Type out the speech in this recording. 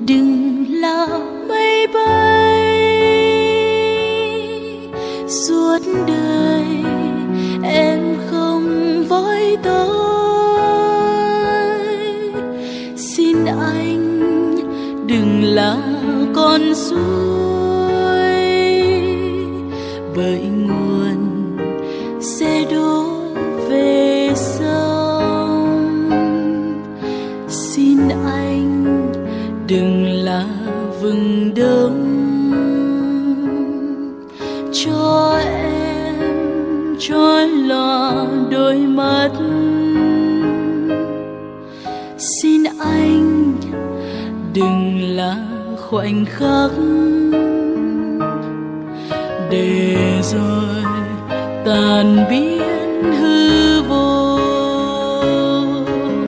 đừng là mây bay suốt đời em không với tôi. Xin anh đừng là con suối bởi nguồn sẽ đổ về sông. Xin anh đừng là vừng đông cho em trói lòa đôi mắt. Xin anh đừng là khoảnh khắc để rồi tàn biến hư